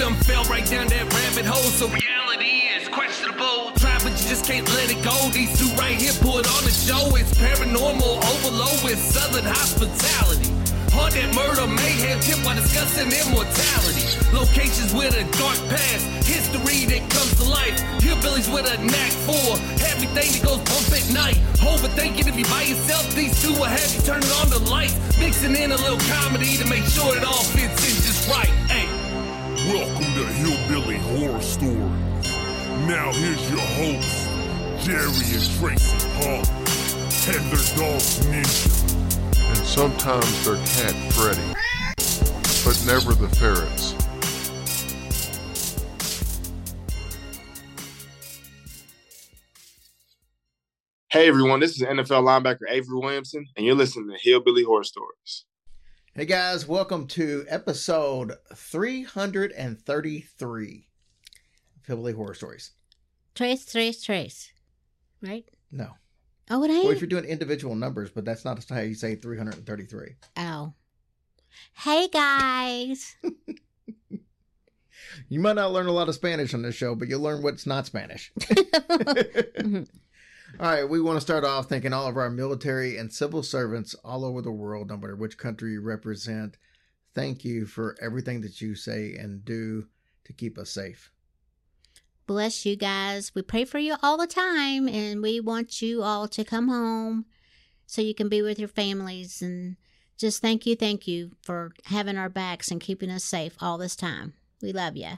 done fell right down that rabbit hole, so reality is questionable. Try, but you just can't let it go. These two right here put on a show. It's paranormal overload with southern hospitality. Haunted murder, mayhem, tip while discussing immortality. Locations with a dark past, history that comes to life. Hillbillies with a knack for everything that goes bump at night. Overthinking if you by yourself, these two will have you turning on the lights. Mixing in a little comedy to make sure it all fits in just right. Hey. Welcome to Hillbilly Horror Stories. Now here's your hosts, Jerry and Tracy Paul, and their dog Ninja. And sometimes their cat Freddy, but never the ferrets. Hey everyone, this is NFL linebacker Avery Williamson, and you're listening to Hillbilly Horror Stories. Hey guys, welcome to episode 333 of Hillbilly Horror Stories. Trace, right? No. Oh, it ain't? Well, if you're doing individual numbers, but that's not how you say 333. Oh. Hey, guys. You might not learn a lot of Spanish on this show, but you'll learn what's not Spanish. All right, we want to start off thanking all of our military and civil servants all over the world, no matter which country you represent. Thank you for everything that you say and do to keep us safe. Bless you guys. We pray for you all the time, and we want you all to come home so you can be with your families. And just thank you for having our backs and keeping us safe all this time. We love you.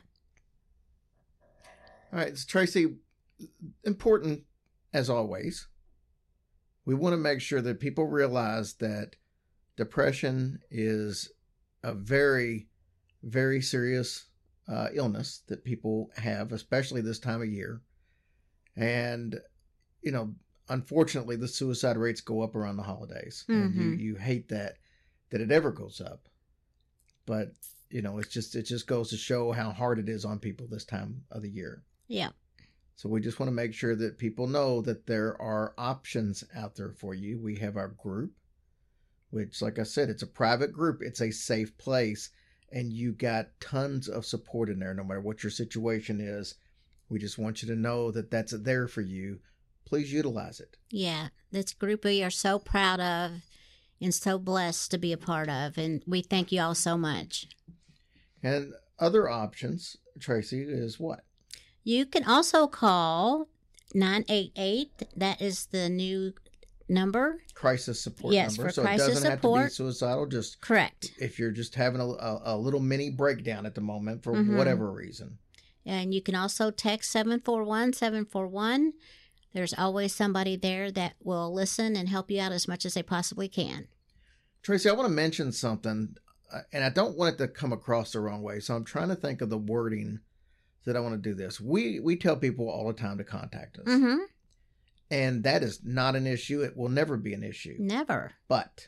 All right, so Tracy, important as always, we want to make sure that people realize that depression is a very, very serious illness that people have, especially this time of year. And, you know, unfortunately, the suicide rates go up around the holidays. Mm-hmm. And you hate that it ever goes up. But, you know, it just goes to show how hard it is on people this time of the year. Yeah. So we just want to make sure that people know that there are options out there for you. We have our group, which, like I said, it's a private group. It's a safe place. And you got tons of support in there, no matter what your situation is. We just want you to know that that's there for you. Please utilize it. Yeah, this group we are so proud of and so blessed to be a part of. And we thank you all so much. And other options, Tracy, is what? You can also call 988. That is the new number. Crisis support yes, number. For so crisis it doesn't support. have to be suicidal. Just correct. If you're just having a little mini breakdown at the moment for whatever reason. And you can also text 741-741. There's always somebody there that will listen and help you out as much as they possibly can. Tracy, I want to mention something, and I don't want it to come across the wrong way. So I'm trying to think of the wording that I want to do this. We tell people all the time to contact us. Mm-hmm. And that is not an issue. It will never be an issue. Never. But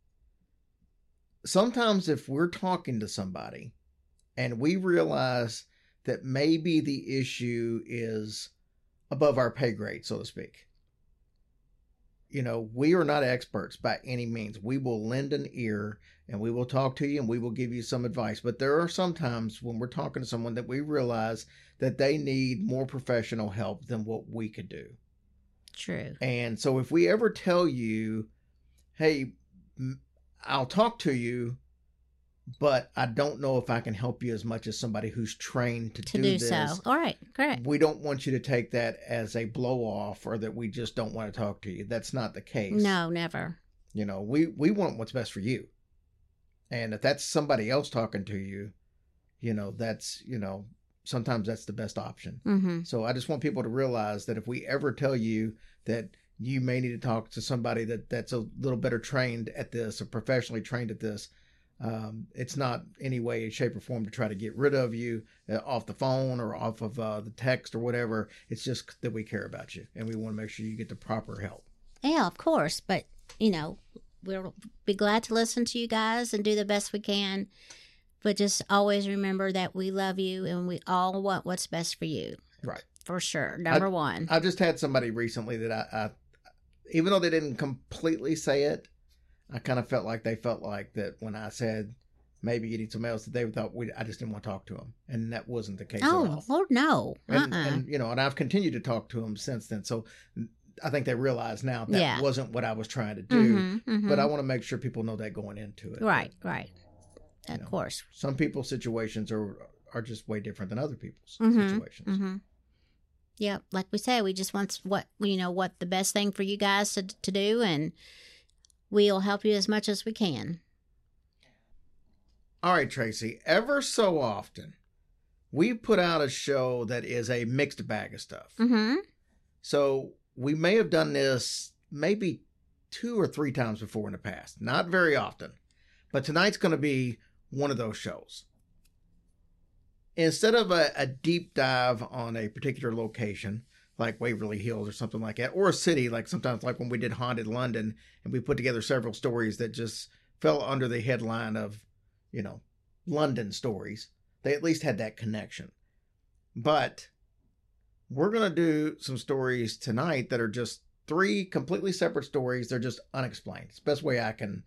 sometimes if we're talking to somebody and we realize that maybe the issue is above our pay grade, so to speak. You know, we are not experts by any means. We will lend an ear and we will talk to you and we will give you some advice. But there are some times when we're talking to someone that we realize that they need more professional help than what we could do. True. And so if we ever tell you, hey, I'll talk to you, but I don't know if I can help you as much as somebody who's trained to do this. So. All right, correct. We don't want you to take that as a blow off or that we just don't want to talk to you. That's not the case. No, never. You know, we want what's best for you. And if that's somebody else talking to you, you know, that's, you know, sometimes that's the best option. Mm-hmm. So I just want people to realize that if we ever tell you that you may need to talk to somebody that's a little better trained at this or professionally trained at this, it's not any way, shape, or form to try to get rid of you off the phone or off of the text or whatever. It's just that we care about you and we want to make sure you get the proper help. Yeah, of course. But, you know, we'll be glad to listen to you guys and do the best we can. But just always remember that we love you and we all want what's best for you. Right. For sure. Number one. I just had somebody recently that I even though they didn't completely say it, I kind of felt like they felt like that when I said, maybe getting some else that they thought I just didn't want to talk to them, and that wasn't the case at Oh, all. Lord, no. And you know, and I've continued to talk to them since then. So I think they realize now that wasn't what I was trying to do. But I want to make sure people know that going into it. Right. You Of know, course. some people's situations are just way different than other people's situations. Yeah, like we said, we just want what the best thing for you guys to do, and we'll help you as much as we can. All right, Tracy. Ever so often, we put out a show that is a mixed bag of stuff. So we may have done this maybe 2 or 3 times before in the past. Not very often. But tonight's going to be one of those shows. Instead of a deep dive on a particular location, like Waverly Hills or something like that, or a city, like sometimes like when we did Haunted London, and we put together several stories that just fell under the headline of, you know, London stories. They at least had that connection. But we're going to do some stories tonight that are just 3 completely separate stories. They're just unexplained. It's the best way I can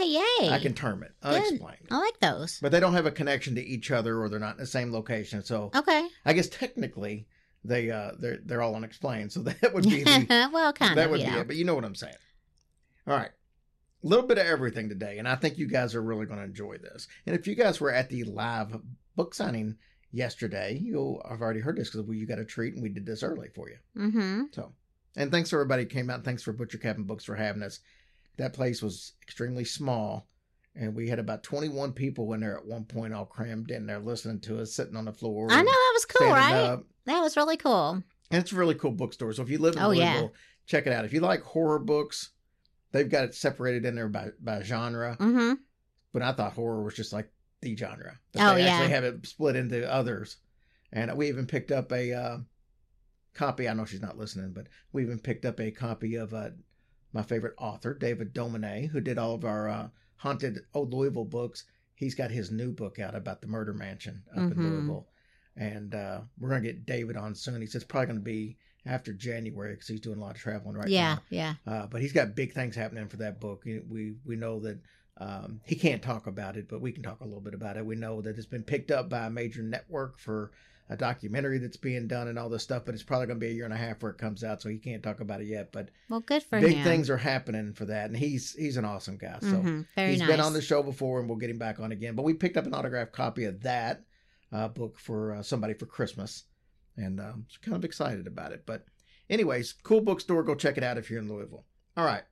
term it. Unexplained. Good. I like those. But they don't have a connection to each other, or they're not in the same location. So okay. I guess technically they're all unexplained. So that would be well, kind that of. would be it. But you know what I'm saying. All right. A little bit of everything today, and I think you guys are really going to enjoy this. And if you guys were at the live book signing yesterday, you'll have already heard this because you got a treat, and we did this early for you. So, and thanks to everybody who came out. And thanks for Butcher Cabin Books for having us. That place was extremely small, and we had about 21 people in there at one point, all crammed in there, listening to us, sitting on the floor. I know, that was cool, right? Up. That was really cool. And it's a really cool bookstore. So if you live in Louisville, check it out. If you like horror books, they've got it separated in there by genre. But I thought horror was just like the genre. But they actually have it split into others. And we even picked up a copy. I know she's not listening, but we even picked up a copy of my favorite author, David Domenech, who did all of our haunted old Louisville books. He's got his new book out about the murder mansion up in Louisville. And we're going to get David on soon. He says it's probably going to be after January because he's doing a lot of traveling right now. Yeah. But he's got big things happening for that book. We know that he can't talk about it, but we can talk a little bit about it. We know that it's been picked up by a major network for a documentary that's being done and all this stuff, but it's probably going to be a 1.5 years where it comes out, so he can't talk about it yet. But well, good for him. Big things are happening for that, and he's an awesome guy. So he's been on the show before, and we'll get him back on again. But we picked up an autographed copy of that book for somebody for Christmas, and I'm kind of excited about it. But anyways, cool bookstore. Go check it out if you're in Louisville. All right.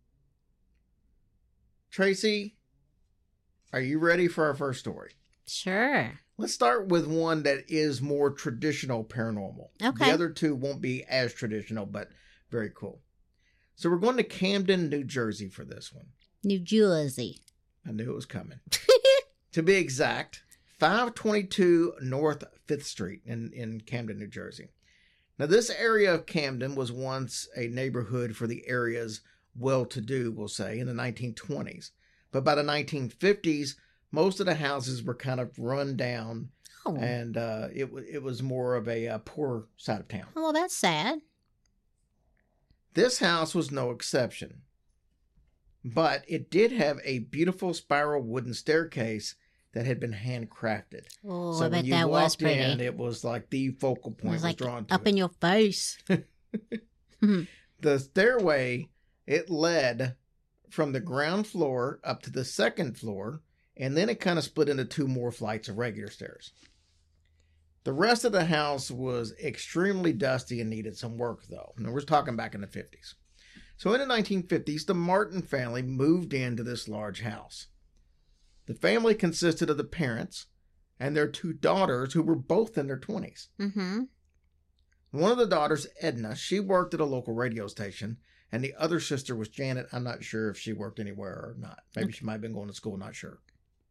Tracy, are you ready for our first story? Sure. Let's start with one that is more traditional paranormal. Okay. The other 2 won't be as traditional, but very cool. So we're going to Camden, New Jersey for this one. New Jersey. I knew it was coming. To be exact, 522 North 5th Street in Camden, New Jersey. Now, this area of Camden was once a neighborhood for the area's well-to-do, we'll say, in the 1920s. But by the 1950s, most of the houses were kind of run down, and it was more of a poor side of town. Well, that's sad. This house was no exception. But it did have a beautiful spiral wooden staircase that had been handcrafted. Oh, so I bet when you that was walked pretty. in, it was like the focal point was like drawn to up it. in your face. The stairway, it led from the ground floor up to the 2nd floor, and then it kind of split into 2 more flights of regular stairs. The rest of the house was extremely dusty and needed some work, though. And we're talking back in the 50s. So in the 1950s, the Martin family moved into this large house. The family consisted of the parents and their 2 daughters who were both in their 20s. One of the daughters, Edna, she worked at a local radio station, and the other sister was Janet. I'm not sure if she worked anywhere or not. Maybe she might have been going to school, not sure.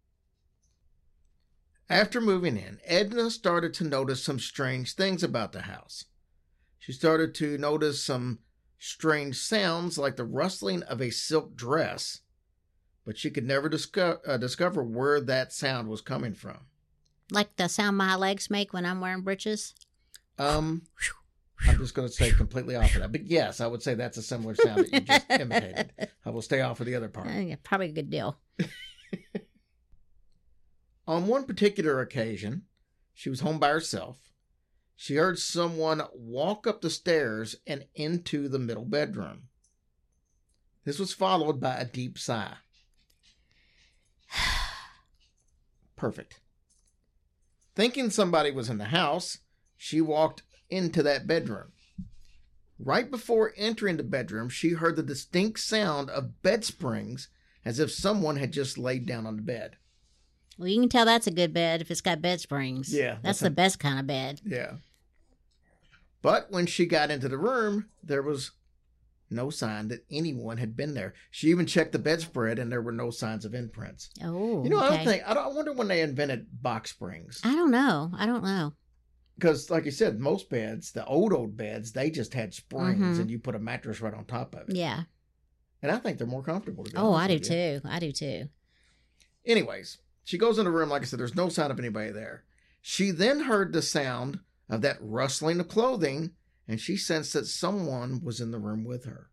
After moving in, Edna started to notice some strange things about the house. She started to notice some strange sounds like the rustling of a silk dress, but she could never discover where that sound was coming from. Like the sound my legs make when I'm wearing breeches? I'm just going to say completely off of that. But yes, I would say that's a similar sound that you just imitated. I will stay off of the other part. Yeah, probably a good deal. On one particular occasion, she was home by herself. She heard someone walk up the stairs and into the middle bedroom. This was followed by a deep sigh. Perfect. Thinking somebody was in the house, she walked into that bedroom. Right before entering the bedroom, she heard the distinct sound of bed springs as if someone had just laid down on the bed. Well, you can tell that's a good bed if it's got bed springs. Yeah. That's the best kind of bed. Yeah. But when she got into the room, there was no sign that anyone had been there. She even checked the bedspread, and there were no signs of imprints. Oh, You know, okay. I wonder when they invented box springs. I don't know. Because, like you said, most beds, the old beds, they just had springs, and you put a mattress right on top of it. Yeah. And I think they're more comfortable. To be Oh, honest I do with you. too. I do too. Anyways, she goes in the room. Like I said, there's no sign of anybody there. She then heard the sound of that rustling of clothing, and she sensed that someone was in the room with her.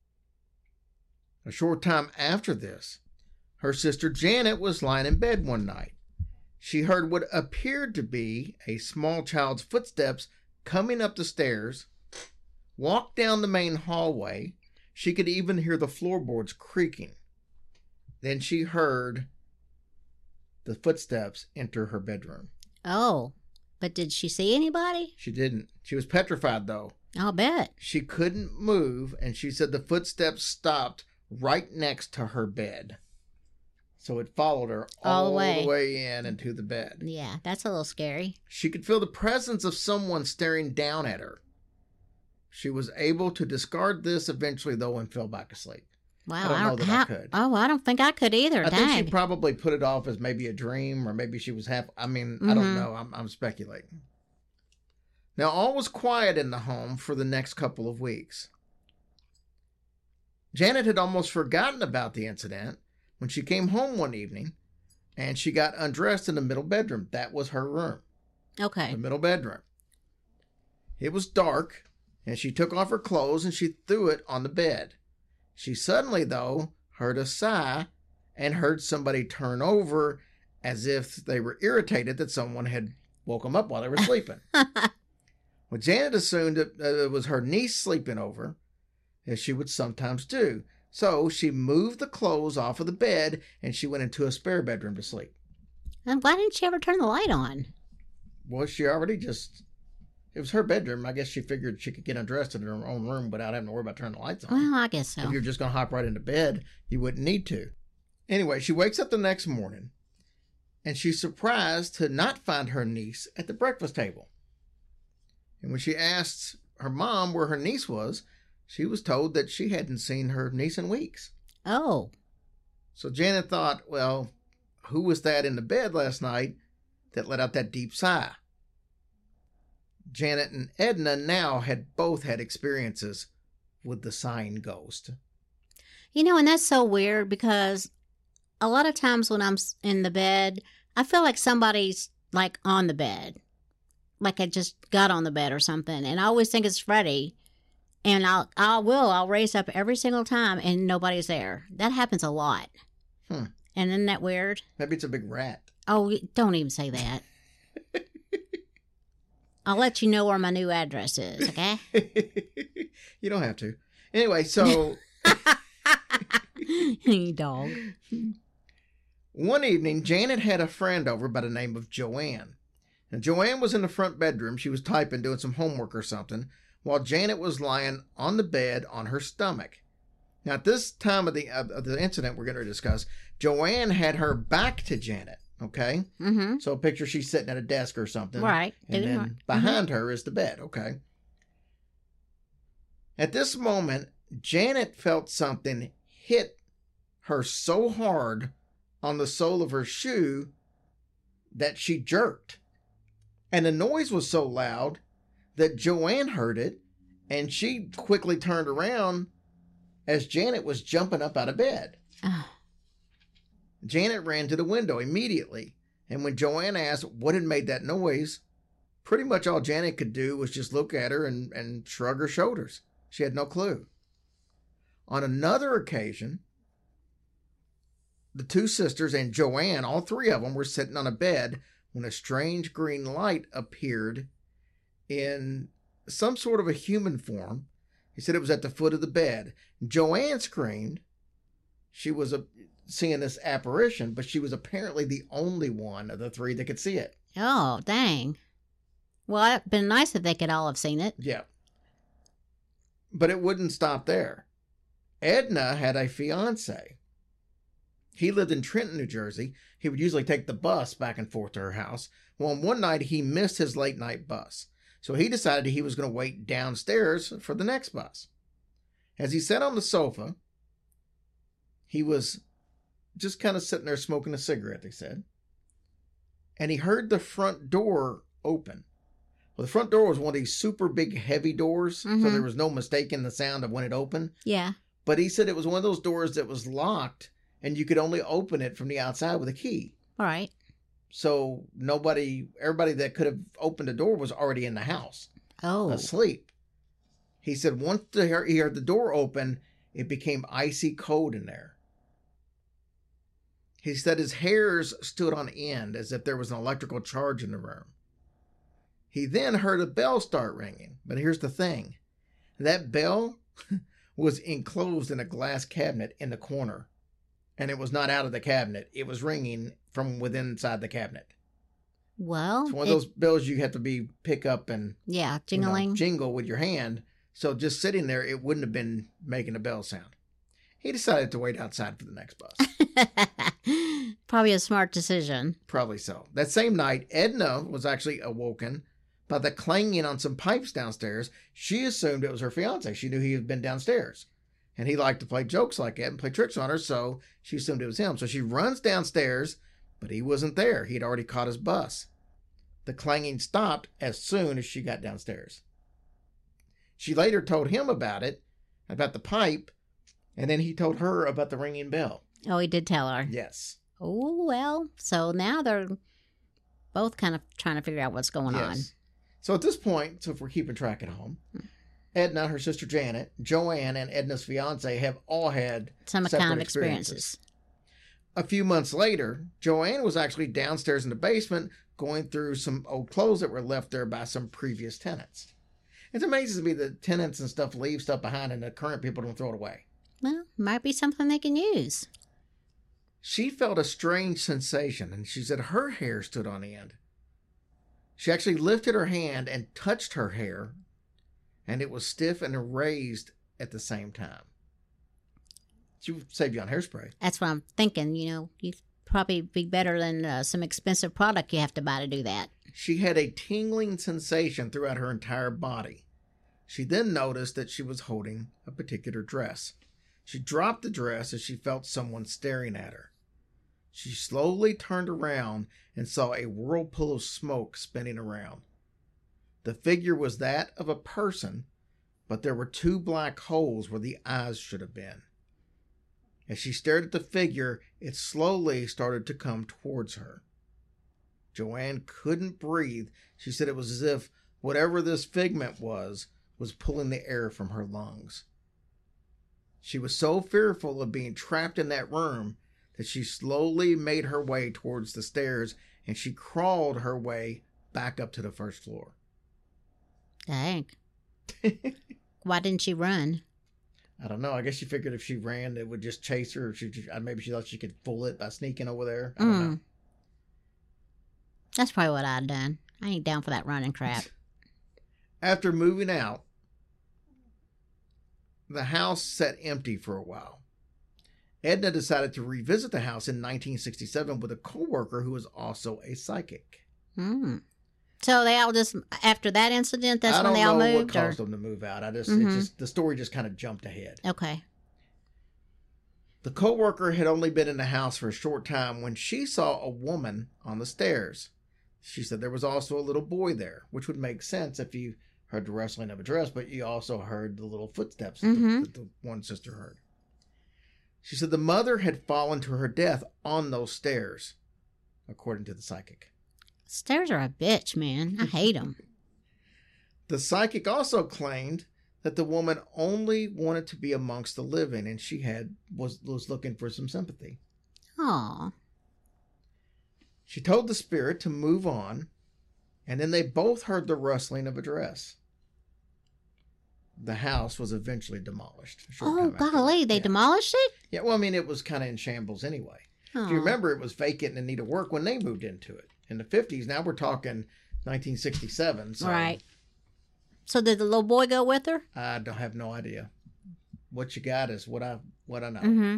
A short time after this, her sister Janet was lying in bed one night. She heard what appeared to be a small child's footsteps coming up the stairs, walked down the main hallway. She could even hear the floorboards creaking. Then she heard the footsteps enter her bedroom. Oh, but did she see anybody? She didn't. She was petrified, though. I'll bet. She couldn't move, and she said the footsteps stopped right next to her bed. So it followed her all the way in into the bed. Yeah, that's a little scary. She could feel the presence of someone staring down at her. She was able to discard this eventually, though, and fell back asleep. Wow, I don't know that I could. Oh, I don't think I could either. I think she Dang. probably put it off as maybe a dream, or maybe she was half. I mean, I don't know. I'm speculating. Now, all was quiet in the home for the next couple of weeks. Janet had almost forgotten about the incident when she came home one evening, and she got undressed in the middle bedroom. That was her room, Okay. the middle bedroom. It was dark, and she took off her clothes and she threw it on the bed. She suddenly, though, heard a sigh and heard somebody turn over as if they were irritated that someone had woke them up while they were sleeping. Well, Janet assumed it was her niece sleeping over, as she would sometimes do. So she moved the clothes off of the bed and she went into a spare bedroom to sleep. And why didn't she ever turn the light on? Well, she already it was her bedroom. I guess she figured she could get undressed in her own room without having to worry about turning the lights on. Well, I guess so. If you're just going to hop right into bed, you wouldn't need to. Anyway, she wakes up the next morning and she's surprised to not find her niece at the breakfast table. And when she asks her mom where her niece was, she was told that she hadn't seen her niece in weeks. Oh. So Janet thought, well, who was that in the bed last night that let out that deep sigh? Janet and Edna now had both had experiences with the sighing ghost. You know, and that's so weird because a lot of times when I'm in the bed, I feel like somebody's like on the bed. Like I just got on the bed or something. And I always think it's Freddie. And I'll raise up every single time and nobody's there. That happens a lot. And isn't that weird? Maybe it's a big rat. Oh, don't even say that. I'll let you know where my new address is, okay? You don't have to. Anyway, so You dog. one evening, Janet had a friend over by the name of Joanne. And Joanne was in the front bedroom. She was typing, doing some homework or something, while Janet was lying on the bed on her stomach. Now, at this time of the incident we're going to discuss, Joanne had her back to Janet, okay? Mm-hmm. So picture she's sitting at a desk or something. Right. And then behind her is the bed, okay? At this moment, Janet felt something hit her so hard on the sole of her shoe that she jerked. And the noise was so loud that Joanne heard it, and she quickly turned around as Janet was jumping up out of bed. Janet ran to the window immediately, and when Joanne asked what had made that noise, pretty much all Janet could do was just look at her and shrug her shoulders. She had no clue. On another occasion, the two sisters and Joanne, all three of them, were sitting on a bed when a strange green light appeared in some sort of a human form. He said it was at the foot of the bed. Joanne screamed. She was seeing this apparition, but she was apparently the only one of the three that could see it. Oh, dang. Well, it'd been nice if they could all have seen it. Yeah. But it wouldn't stop there. Edna had a fiance. He lived in Trenton, New Jersey. He would usually take the bus back and forth to her house. Well, one night he missed his late night bus. So he decided he was going to wait downstairs for the next bus. As he sat on the sofa, he was just kind of sitting there smoking a cigarette, they said. And he heard the front door open. Well, the front door was one of these super big, heavy doors. So there was no mistaking the sound of when it opened. Yeah. But he said it was one of those doors that was locked and you could only open it from the outside with a key. All right. So everybody that could have opened the door was already in the house. Oh. Asleep. He said once he heard the door open, it became icy cold in there. He said his hairs stood on end as if there was an electrical charge in the room. He then heard a bell start ringing. But here's the thing. That bell was enclosed in a glass cabinet in the corner. And it was not out of the cabinet. It was ringing from within inside the cabinet. Well. It's one of those bells you have to pick up and yeah, jingling. Jingle with your hand. So just sitting there, it wouldn't have been making a bell sound. He decided to wait outside for the next bus. Probably a smart decision. Probably so. That same night, Edna was actually awoken by the clanging on some pipes downstairs. She assumed it was her fiance. She knew he had been downstairs. And he liked to play jokes like that and play tricks on her, so she assumed it was him. So she runs downstairs, but he wasn't there. He'd already caught his bus. The clanging stopped as soon as she got downstairs. She later told him about it, about the pipe, and then he told her about the ringing bell. Oh, he did tell her. Yes. Oh, well, so now they're both kind of trying to figure out what's going on. So at this point, so if we're keeping track at home, Edna, her sister Janet, Joanne, and Edna's fiance have all had some separate kind of experiences. A few months later, Joanne was actually downstairs in the basement going through some old clothes that were left there by some previous tenants. It amazes me that tenants and stuff leave stuff behind and the current people don't throw it away. Well, might be something they can use. She felt a strange sensation, and she said her hair stood on end. She actually lifted her hand and touched her hair, and it was stiff and raised at the same time. She would save you on hairspray. That's what I'm thinking. You'd probably be better than some expensive product you have to buy to do that. She had a tingling sensation throughout her entire body. She then noticed that she was holding a particular dress. She dropped the dress as she felt someone staring at her. She slowly turned around and saw a whirlpool of smoke spinning around. The figure was that of a person, but there were two black holes where the eyes should have been. As she stared at the figure, it slowly started to come towards her. Joanne couldn't breathe. She said it was as if whatever this figment was pulling the air from her lungs. She was so fearful of being trapped in that room that she slowly made her way towards the stairs, and she crawled her way back up to the first floor. Dang. Why didn't she run? I don't know. I guess she figured if she ran, it would just chase her. Maybe she thought she could fool it by sneaking over there. I don't know. That's probably what I'd done. I ain't down for that running crap. After moving out, the house sat empty for a while. Edna decided to revisit the house in 1967 with a co-worker who was also a psychic. So they all just, after that incident, that's when they all moved? I don't know what caused them to move out. The story just kind of jumped ahead. Okay. The co-worker had only been in the house for a short time when she saw a woman on the stairs. She said there was also a little boy there, which would make sense if you heard the rustling of a dress, but you also heard the little footsteps that the one sister heard. She said the mother had fallen to her death on those stairs, according to the psychic. Stairs are a bitch, man. I hate them. The psychic also claimed that the woman only wanted to be amongst the living, and she was looking for some sympathy. Aw. She told the spirit to move on, and then they both heard the rustling of a dress. The house was eventually demolished. a short Oh, time after golly, that. they Yeah. demolished it? Yeah, well, I mean, it was kind of in shambles anyway. If you Aw. remember, it was vacant and in need of work when they moved into it in the 50s. Now we're talking 1967. So Right. So did the little boy go with her? I don't have no idea. What you got is what I know. Mm-hmm.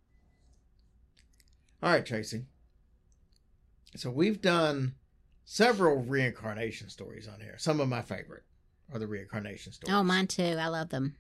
All right, Tracy. So we've done several reincarnation stories on here. Some of my favorite are the reincarnation stories. Oh, mine too. I love them.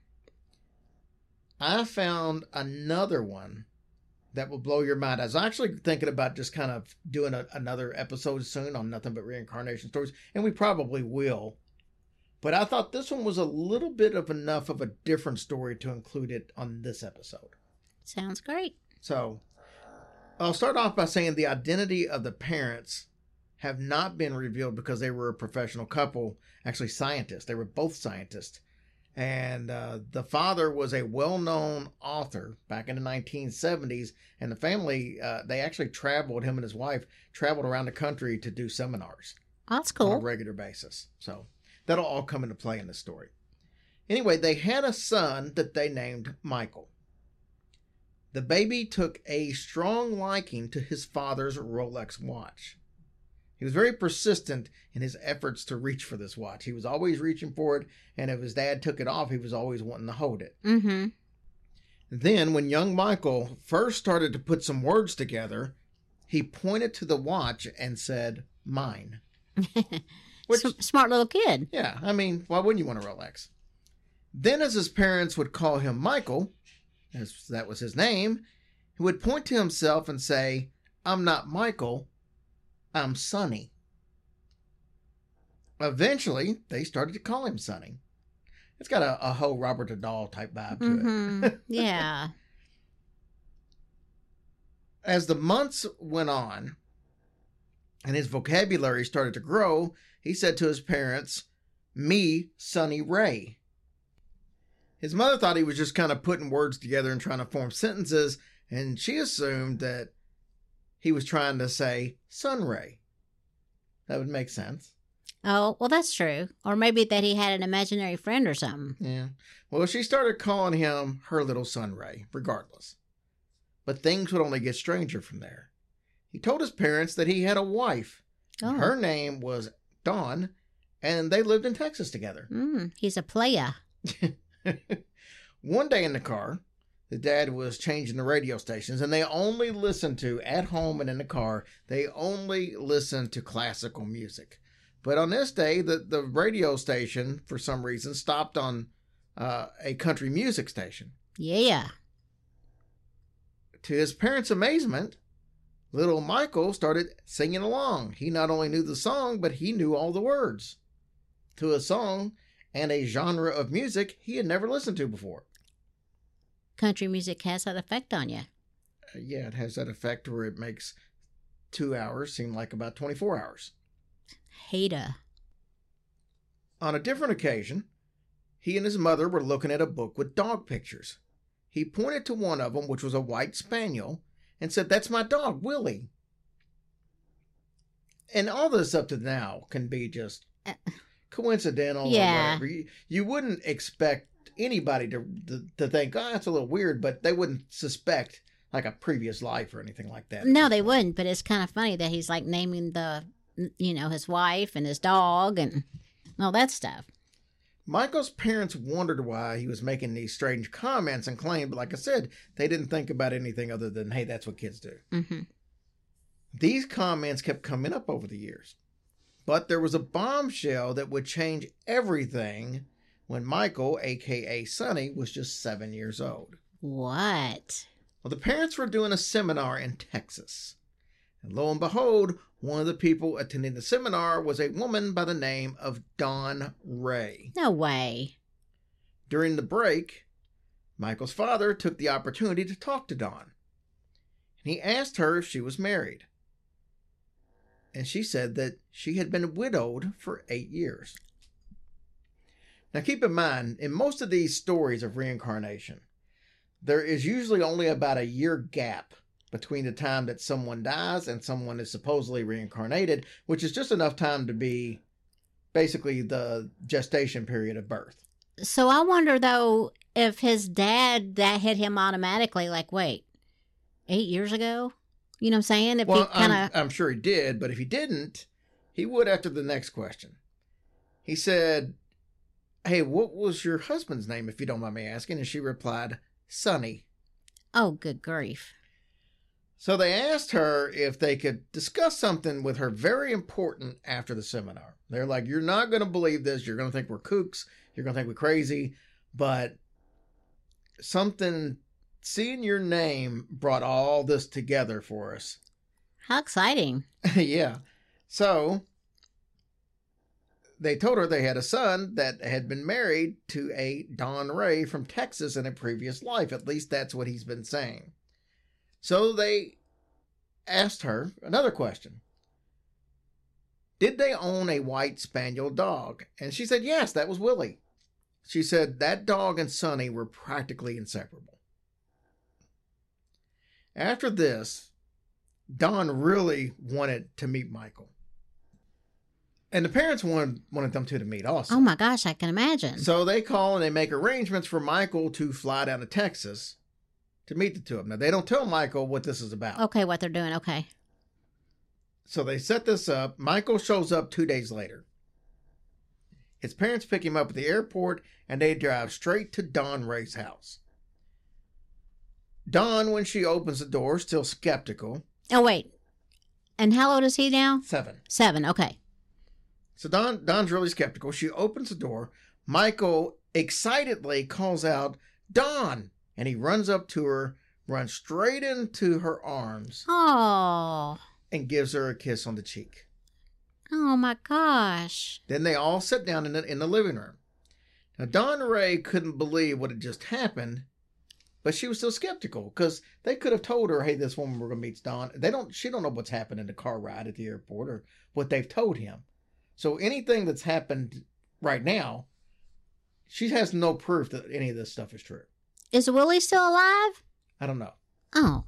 I found another one that will blow your mind. I was actually thinking about just kind of doing another episode soon on nothing but reincarnation stories, and we probably will. But I thought this one was a little bit of enough of a different story to include it on this episode. Sounds great. So I'll start off by saying the identity of the parents have not been revealed because they were a professional couple, actually scientists. They were both scientists. And the father was a well-known author back in the 1970s. And the family, they actually traveled, him and his wife, traveled around the country to do seminars Oh, that's on a cool. regular basis. So that'll all come into play in the story. Anyway, they had a son that they named Michael. The baby took a strong liking to his father's Rolex watch. He was very persistent in his efforts to reach for this watch. He was always reaching for it, and if his dad took it off, he was always wanting to hold it. Mm-hmm. Then, when young Michael first started to put some words together, he pointed to the watch and said, "Mine." Which, Smart little kid. yeah, I mean, why wouldn't you want a Rolex? Then, as his parents would call him Michael, as that was his name, he would point to himself and say, "I'm not Michael, I'm Sonny." Eventually, they started to call him Sonny. It's got a whole Robert the Doll type vibe to Mm-hmm. it. Yeah. As the months went on and his vocabulary started to grow, he said to his parents, "Me, Sonny Ray." His mother thought he was just kind of putting words together and trying to form sentences, and she assumed that he was trying to say Sun Ray. That would make sense. Oh, well, that's true. Or maybe that he had an imaginary friend or something. Yeah. Well, she started calling him her little Sun Ray, regardless. But things would only get stranger from there. He told his parents that he had a wife. Oh. Her name was Dawn, and they lived in Texas together. He's a playa. One day in the car, the dad was changing the radio stations, and they only listened to, at home and in the car, they only listened to classical music. But on this day, the radio station, for some reason, stopped on a country music station. Yeah. To his parents' amazement, little Michael started singing along. He not only knew the song, but he knew all the words to a song and a genre of music he had never listened to before. Country music has that effect on you. Yeah, it has that effect where it makes 2 hours seem like about 24 hours. Hater. On a different occasion, he and his mother were looking at a book with dog pictures. He pointed to one of them, which was a white spaniel, and said, "That's my dog, Willie." And all this up to now can be just coincidental Yeah. or whatever. You wouldn't expect anybody to think, "Oh, that's a little weird," but they wouldn't suspect like a previous life or anything like that. No, they wouldn't, but it's kind of funny that he's like naming his wife and his dog and all that stuff. Michael's parents wondered why he was making these strange comments and claimed, but like I said, they didn't think about anything other than, hey, that's what kids do. Mm-hmm. These comments kept coming up over the years. But there was a bombshell that would change everything when Michael, a.k.a. Sonny, was just 7 years old. What? Well, the parents were doing a seminar in Texas. And lo and behold, one of the people attending the seminar was a woman by the name of Dawn Ray. No way. During the break, Michael's father took the opportunity to talk to Dawn. And he asked her if she was married. And she said that she had been widowed for 8 years. Now keep in mind, in most of these stories of reincarnation, there is usually only about a year gap between the time that someone dies and someone is supposedly reincarnated, which is just enough time to be basically the gestation period of birth. So I wonder, though, if his dad, that hit him automatically, like, wait, 8 years ago? You know what I'm saying? If Well, he kinda... I'm sure he did, but if he didn't, he would after the next question. He said, hey, what was your husband's name, if you don't mind me asking? And she replied, Sonny. Oh, good grief. So they asked her if they could discuss something with her very important after the seminar. They're like, you're not going to believe this. You're going to think we're kooks. You're going to think we're crazy. But something, seeing your name brought all this together for us. How exciting. Yeah. So they told her they had a son that had been married to a Don Ray from Texas in a previous life. At least that's what he's been saying. So they asked her another question. Did they own a white spaniel dog? And she said, yes, that was Willie. She said that dog and Sonny were practically inseparable. After this, Don really wanted to meet Michael. And the parents wanted them two to meet also. Oh my gosh, I can imagine. So they call and they make arrangements for Michael to fly down to Texas to meet the two of them. Now, they don't tell Michael what this is about. Okay, what they're doing, okay. So they set this up. Michael shows up 2 days later. His parents pick him up at the airport, and they drive straight to Don Ray's house. Don, when she opens the door, still skeptical. Oh, wait. And how old is he now? 7. 7, okay. So Don's really skeptical. She opens the door. Michael excitedly calls out, Don! And he runs up to her, runs straight into her arms, Oh. and gives her a kiss on the cheek. Oh my gosh. Then they all sit down in the living room. Now, Don Ray couldn't believe what had just happened, but she was still skeptical because they could have told her, hey, this woman we're going to meet's Don. She don't know what's happened in the car ride at the airport or what they've told him. So anything that's happened right now, she has no proof that any of this stuff is true. Is Willie still alive? I don't know. Oh.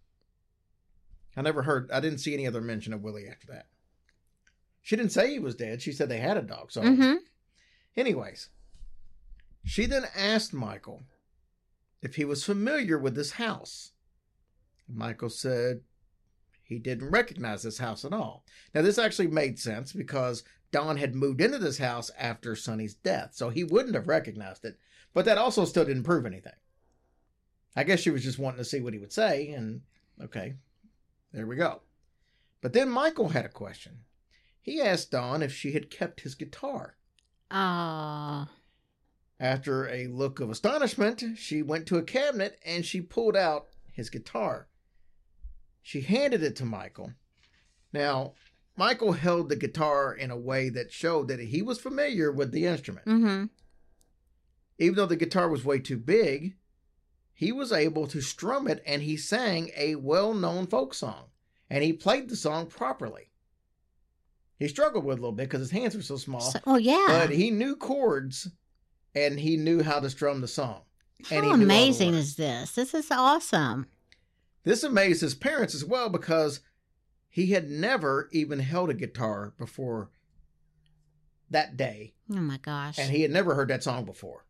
I didn't see any other mention of Willie after that. She didn't say he was dead. She said they had a dog. So, anyways, she then asked Michael if he was familiar with this house. Michael said he didn't recognize this house at all. Now, this actually made sense because Don had moved into this house after Sonny's death, so he wouldn't have recognized it. But that also still didn't prove anything. I guess she was just wanting to see what he would say, and okay, there we go. But then Michael had a question. He asked Don if she had kept his guitar. Oh. After a look of astonishment, she went to a cabinet and she pulled out his guitar. She handed it to Michael. Now, Michael held the guitar in a way that showed that he was familiar with the instrument. Mm-hmm. Even though the guitar was way too big, he was able to strum it, and he sang a well-known folk song. And he played the song properly. He struggled with it a little bit because his hands were so small. Oh, yeah. But he knew chords, and he knew how to strum the song. And How amazing is this? This is awesome. This amazed his parents as well because he had never even held a guitar before that day. Oh, my gosh. And he had never heard that song before.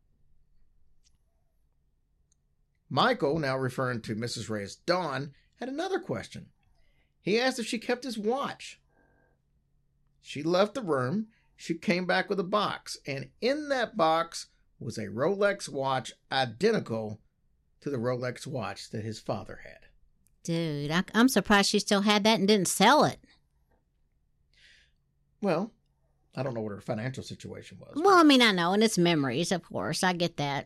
Michael, now referring to Mrs. Ray as Dawn, had another question. He asked if she kept his watch. She left the room. She came back with a box, and in that box was a Rolex watch identical to the Rolex watch that his father had. Dude, I'm surprised she still had that and didn't sell it. Well, I don't know what her financial situation was. Well, I mean, I know, and it's memories, of course. I get that.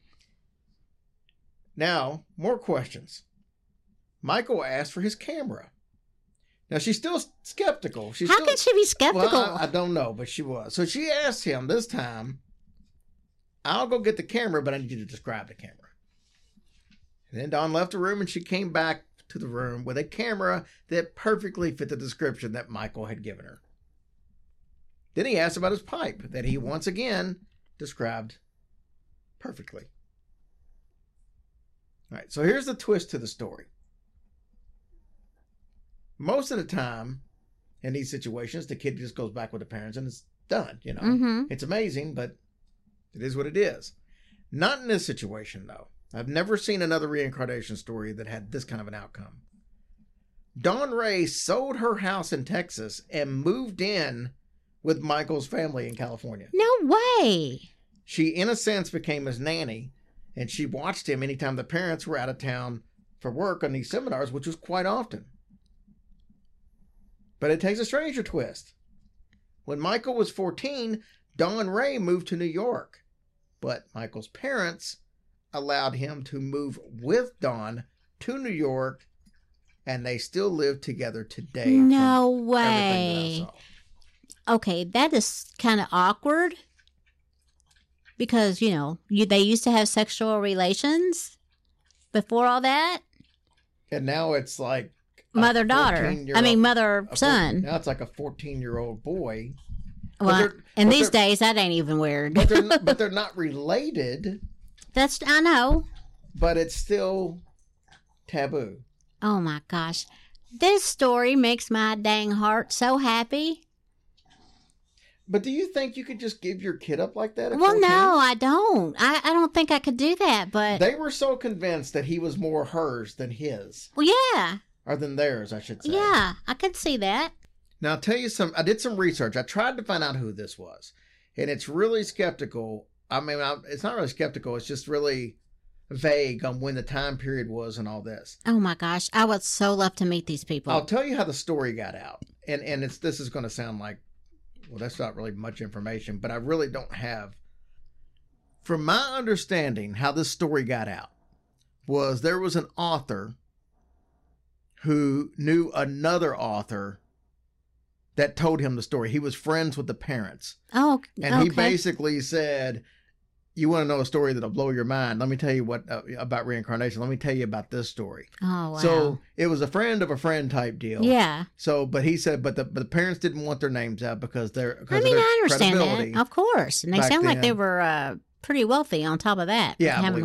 Now, more questions. Michael asked for his camera. Now, she's still skeptical. How can she be skeptical? Well, I don't know, but she was. So she asked him this time, I'll go get the camera, but I need you to describe the camera. And then Dawn left the room, and she came back to the room with a camera that perfectly fit the description that Michael had given her. Then he asked about his pipe that he once again described perfectly. All right, so here's the twist to the story. Most of the time, in these situations, the kid just goes back with the parents and it's done, you know. Mm-hmm. It's amazing, but it is what it is. Not in this situation, though. I've never seen another reincarnation story that had this kind of an outcome. Dawn Ray sold her house in Texas and moved in with Michael's family in California. No way. She, in a sense, became his nanny, and she watched him anytime the parents were out of town for work on these seminars, which was quite often. But it takes a stranger twist. When Michael was 14, Dawn Ray moved to New York, but Michael's parents allowed him to move with Dawn to New York, and they still live together today. No from way. everything that I saw. Okay, that is kind of awkward because, you know, they used to have sexual relations before all that. And now it's like Mother-daughter. I mean, mother-son. Now it's like a 14-year-old boy. Well, and these days, that ain't even weird. but they're not related. I know. But it's still taboo. Oh my gosh. This story makes my dang heart so happy. But do you think you could just give your kid up like that at Well, 14? no, I don't. I don't think I could do that, but... They were so convinced that he was more hers than his. Well, yeah. Or than theirs, I should say. Yeah, I could see that. Now, I'll tell you I did some research. I tried to find out who this was. And it's really skeptical. I mean, it's not really skeptical. It's just really vague on when the time period was and all this. Oh my gosh, I would so love to meet these people. I'll tell you how the story got out. And this is going to sound like, well, that's not really much information, but I really don't have. From my understanding, how this story got out was there was an author who knew another author that told him the story. He was friends with the parents. Oh, and okay. He basically said, you want to know a story that'll blow your mind? Let me tell you what about reincarnation. Let me tell you about this story. Oh, wow. So it was a friend of a friend type deal. Yeah. So, but he said, but the parents didn't want their names out because I understand that, of course. And they sound like they were pretty wealthy on top of that. Yeah, having a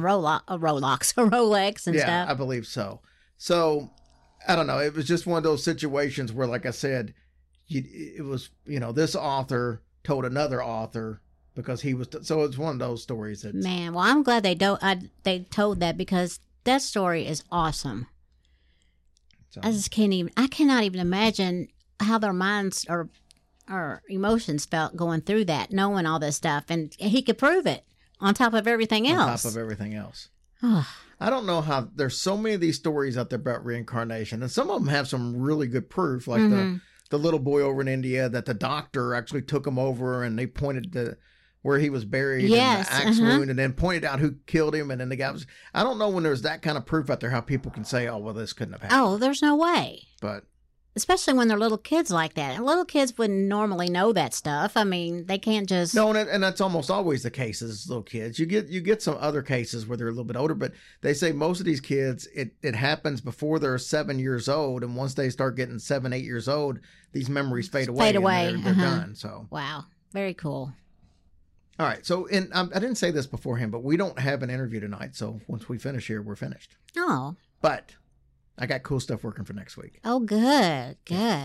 Rolex and stuff. Yeah, I believe so. So, I don't know. It was just one of those situations where, like I said, it was, this author told another author because he was, so it's one of those stories that. Man, well, I'm glad they told that because that story is awesome. So, I cannot even imagine how their minds or emotions felt going through that, knowing all this stuff. And he could prove it on top of everything else. On top of everything else. I don't know how, there's so many of these stories out there about reincarnation, and some of them have some really good proof, like the little boy over in India that the doctor actually took him over and they pointed to where he was buried, yes, and the axe wound, and then pointed out who killed him, and then the guy was, I don't know when there's that kind of proof out there how people can say, oh, well, this couldn't have happened. Oh, there's no way. But especially when they're little kids like that. And little kids wouldn't normally know that stuff. I mean, they can't just... No, and that's almost always the case as little kids. You get some other cases where they're a little bit older, but they say most of these kids, it happens before they're 7 years old, and once they start getting 7, 8 years old, these memories fade away. And they're done. So wow, very cool. All right, so I didn't say this beforehand, but we don't have an interview tonight, so once we finish here, we're finished. Oh. But I got cool stuff working for next week. Oh, good.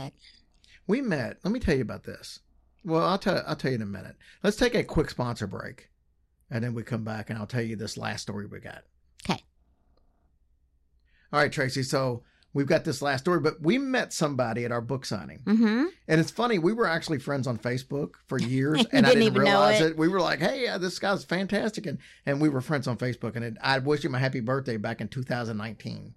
We met. Let me tell you about this. Well, I'll tell you in a minute. Let's take a quick sponsor break, and then we come back, and I'll tell you this last story we got. Okay. All right, Tracy. So we've got this last story, but we met somebody at our book signing. Mm-hmm. And it's funny. We were actually friends on Facebook for years, and I didn't realize it. We were like, hey, this guy's fantastic. And we were friends on Facebook, and I wished him a happy birthday back in 2019.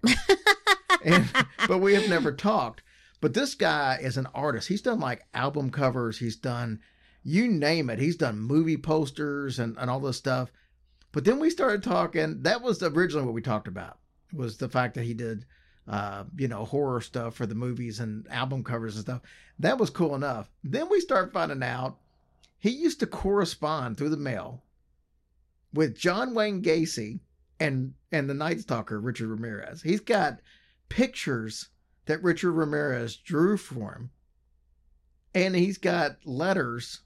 But we have never talked. But this guy is an artist. He's done like album covers. He's done, you name it. He's done movie posters and all this stuff. But then we started talking. That was originally what we talked about, was the fact that he did, horror stuff for the movies and album covers and stuff. That was cool enough. Then we start finding out he used to correspond through the mail with John Wayne Gacy and the Night Stalker, Richard Ramirez. He's got pictures that Richard Ramirez drew for him, and he's got letters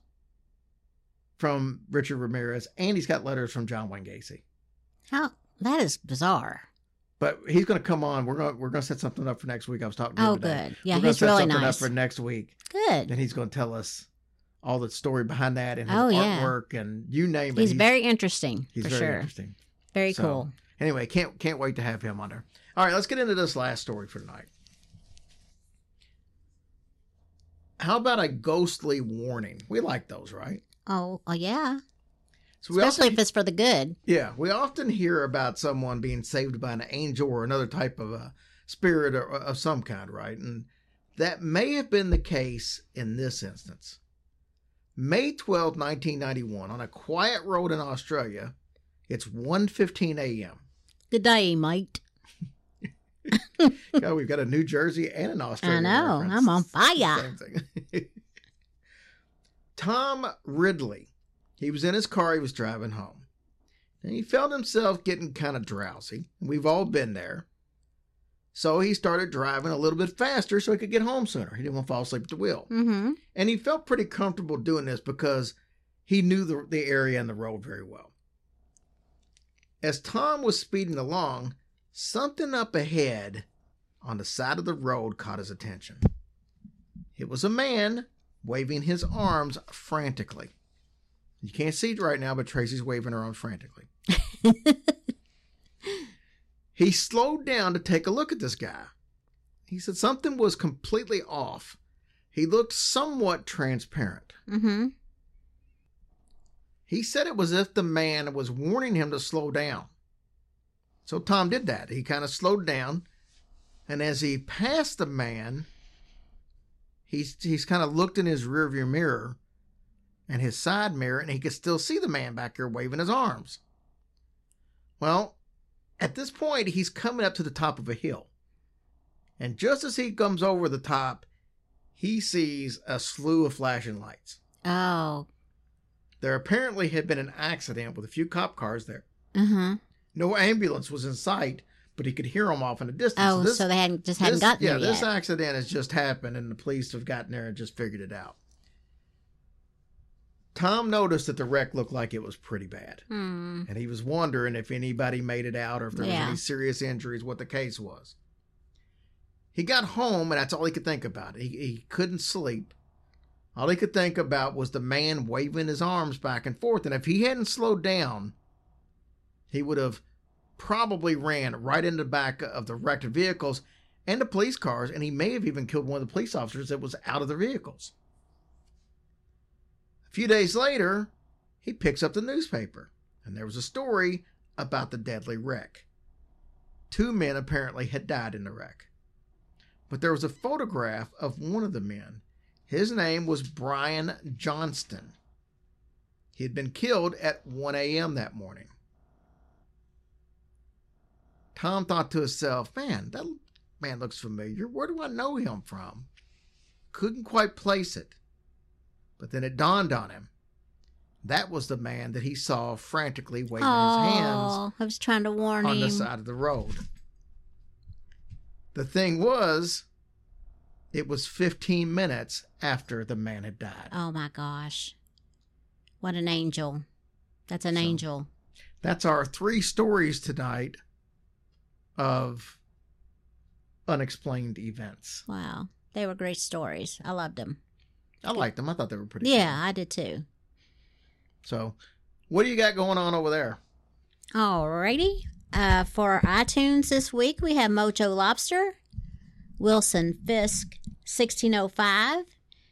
from Richard Ramirez, and he's got letters from John Wayne Gacy. Oh, that is bizarre. But he's going to come on. We're going to set something up for next week. I was talking to him today. Good. Yeah, we're he's gonna really set something nice. up for next week. Good. And he's going to tell us all the story behind that and his yeah. artwork and you name it. He's very interesting. He's for very sure. interesting. Very So, cool. Anyway, can't wait to have him on there. All right, let's get into this last story for tonight. How about a ghostly warning? We like those, right? Oh, yeah. So we Especially often, if it's for the good. yeah, we often hear about someone being saved by an angel or another type of a spirit or of some kind, right? And that may have been the case in this instance. May 12, 1991, on a quiet road in Australia, it's 1:15 a.m. Good day, mate. Yeah, we've got a New Jersey and an Australian I know. reference. I'm on fire. Same thing. Tom Ridley, he was in his car. He was driving home. And he felt himself getting kind of drowsy. We've all been there. So he started driving a little bit faster so he could get home sooner. He didn't want to fall asleep at the wheel. Mm-hmm. And he felt pretty comfortable doing this because he knew the area and the road very well. As Tom was speeding along, something up ahead on the side of the road caught his attention. It was a man waving his arms frantically. You can't see it right now, but Tracy's waving her arms frantically. He slowed down to take a look at this guy. He said something was completely off. He looked somewhat transparent. Mm-hmm. He said it was as if the man was warning him to slow down. So Tom did that. He kind of slowed down. And as he passed the man, he's kind of looked in his rearview mirror and his side mirror, and he could still see the man back there waving his arms. Well, at this point, he's coming up to the top of a hill. And just as he comes over the top, he sees a slew of flashing lights. Oh. There apparently had been an accident with a few cop cars there. Uh-huh. No ambulance was in sight, but he could hear them off in the distance. Oh, so they hadn't gotten there Yeah, yet. this accident has just happened, and the police have gotten there and just figured it out. Tom noticed that the wreck looked like it was pretty bad. Hmm. And he was wondering if anybody made it out or if there was Yeah. any serious injuries, what the case was. He got home, and that's all he could think about. He couldn't sleep. All he could think about was the man waving his arms back and forth. And if he hadn't slowed down, he would have probably ran right into the back of the wrecked vehicles and the police cars, and he may have even killed one of the police officers that was out of the vehicles. A few days later, he picks up the newspaper, and there was a story about the deadly wreck. 2 men apparently had died in the wreck. But there was a photograph of one of the men. His name was Brian Johnston. He had been killed at 1 a.m. that morning. Tom thought to himself, man, that man looks familiar. Where do I know him from? Couldn't quite place it. But then it dawned on him. That was the man that he saw frantically waving his hands I was trying to warn on him. the side of the road. The thing was, it was 15 minutes after the man had died. Oh, my gosh. What an angel. That's an angel. That's our 3 stories tonight of unexplained events. Wow. They were great stories. I loved them. I liked them. I thought they were pretty Yeah, cool. I did too. So, what do you got going on over there? Alrighty. For our iTunes this week, we have Mojo Lobster, Wilson Fisk, 1605,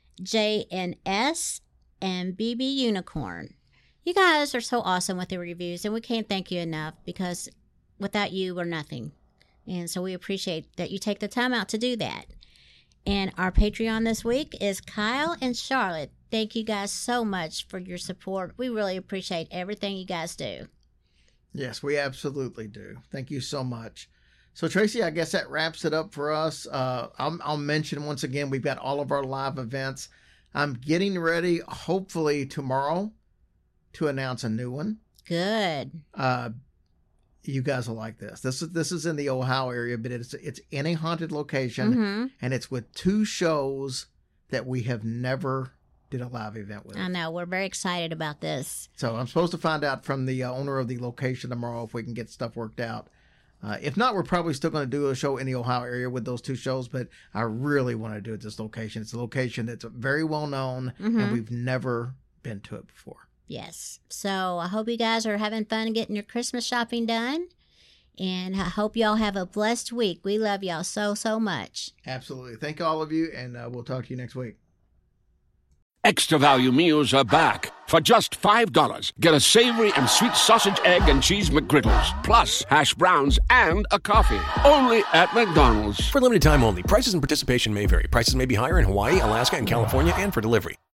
JNS, and BB Unicorn. You guys are so awesome with the reviews, and we can't thank you enough because without you, we're nothing. And so we appreciate that you take the time out to do that. And our Patreon this week is Kyle and Charlotte. Thank you guys so much for your support. We really appreciate everything you guys do. Yes, we absolutely do. Thank you so much. So, Tracy, I guess that wraps it up for us. I'll mention once again, we've got all of our live events. I'm getting ready, hopefully tomorrow, to announce a new one. Good. You guys will like this. This is in the Ohio area, but it's in a haunted location, Mm-hmm. and it's with 2 shows that we have never did a live event with. I know. We're very excited about this. So I'm supposed to find out from the owner of the location tomorrow if we can get stuff worked out. If not, we're probably still going to do a show in the Ohio area with those 2 shows, but I really want to do it at this location. It's a location that's very well known, and we've never been to it before. Yes. So I hope you guys are having fun getting your Christmas shopping done, and I hope y'all have a blessed week. We love y'all so, so much. Absolutely. Thank all of you, and we'll talk to you next week. Extra value meals are back. For just $5, get a savory and sweet sausage, egg, and cheese McGriddles, plus hash browns and a coffee. Only at McDonald's. For limited time only. Prices and participation may vary. Prices may be higher in Hawaii, Alaska, and California, and for delivery.